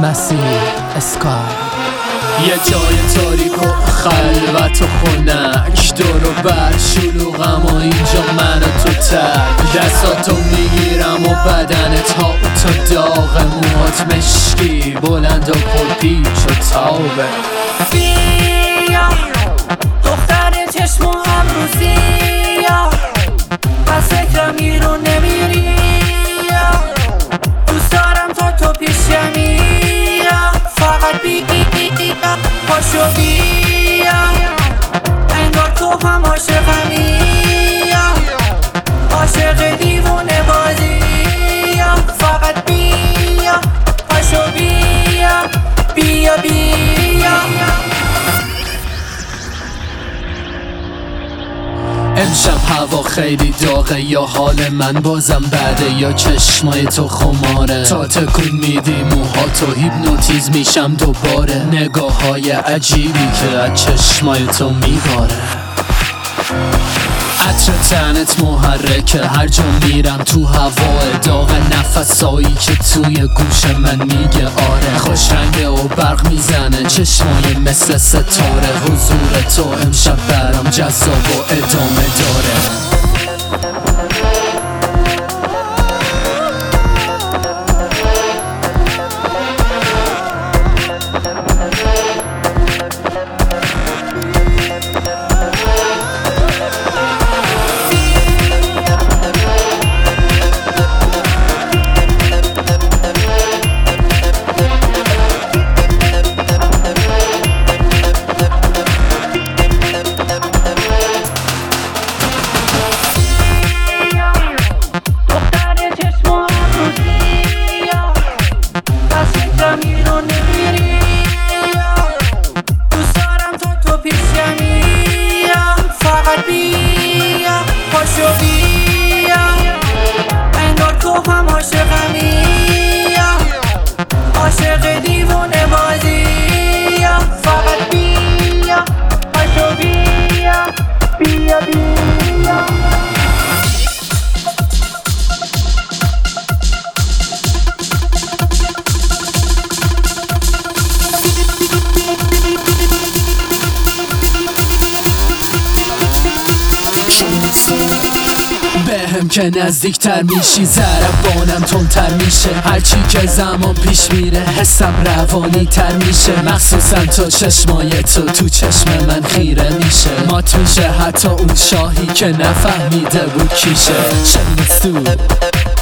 مسیح اسکای. یه جای تاریک و خلوت و خنک، دور و بر شلوغم و اینجا من و تو تک. دستاتو میگیرم و بدنت ها تا داغ، موهات مشکی بلند و پر پیچ و تابه. بیا دختر چشم و ابروزی، از فکرم بیرون نمیری، دوست دارم تو پیشمی، فقط بیا پاشو بیا، انگار تو هم عاشقمی، عاشق دیوونه بازی، فقط بیا پاشو بیا بیا بیا. امشب هوا خیلی داغه، یا حال من بازم بده یا چشمای تو خماره. تا تکون میدی موهاتو هیپنوتیزم میشم دوباره، نگاه های عجیبی که از چشمای تو میباره. عطر تنت محرکه، هر جا میرم تو هوا داغ، نفسایی که توی گوش من میگه آره. خوش رنگه و برق میزنه چشمای مثل ستاره، حضور تو امشب برام جذاب و ادامه داره. پاشو بیا، انگار تو هم عاشقمی، عاشق دیوونه بازی، فقط بیا پاشو بیا بیا بیا. بهم که نزدیکتر میشی ضربانم تندتر میشه، هرچی که زمان پیش میره حسم روانی تر میشه، مخصوصا تو چشمای تو چشم من خیره میشه، مات میشه حتی اون شاهی که نفهمیده بود کیشه.